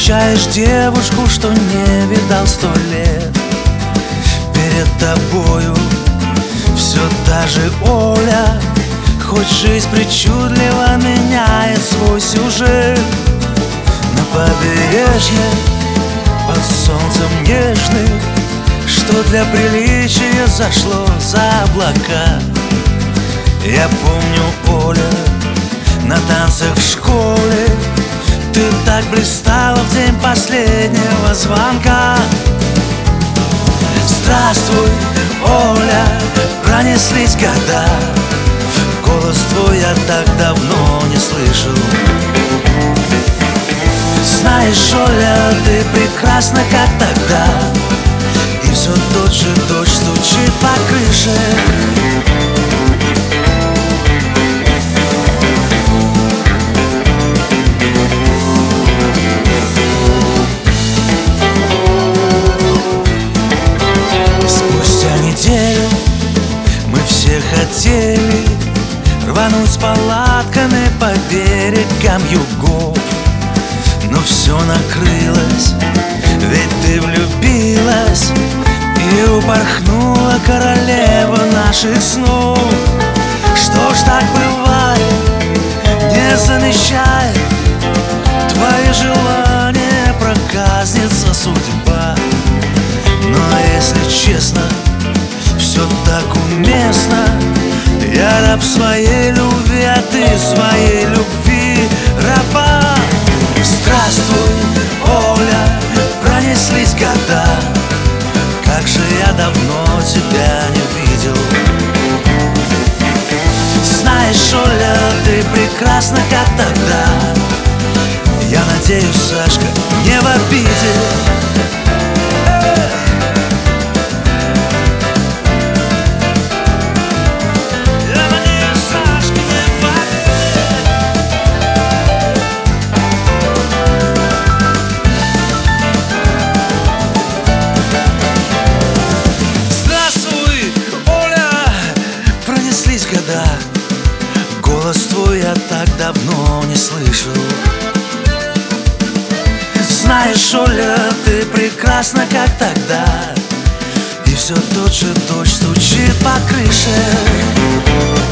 Встречаешь девушку, что не видал 100 лет. Перед тобою все та же Оля, хоть жизнь причудливо меняет свой сюжет. На побережье под солнцем нежным, что для приличия зашло за облака. Я помню, Оля, на танцах в школе ты так блистала в день последнего звонка. Здравствуй, Оля, пронеслись года, голос твой я так давно не слышал. Знаешь, Оля, ты прекрасна, как тогда, и все тот же дождь стучит по крыше. Мы все хотели рвануть с палатками по берегам югов, но все накрылось, ведь ты влюбилась и упорхнула королева наших снов. Что ж, так бывает, не замечай твои желания, проказница судьба. Но если честно, все так уместно. Я раб своей любви, а ты своей любви раба. Здравствуй, Оля, пронеслись года, как же я давно тебя не видел. Знаешь, Оля, ты прекрасна, как тогда. Я надеюсь, Сашка, не в обиде. Года, голос твой я так давно не слышал. Знаешь, Оля, ты прекрасна, как тогда, и все тот же дождь стучит по крыше.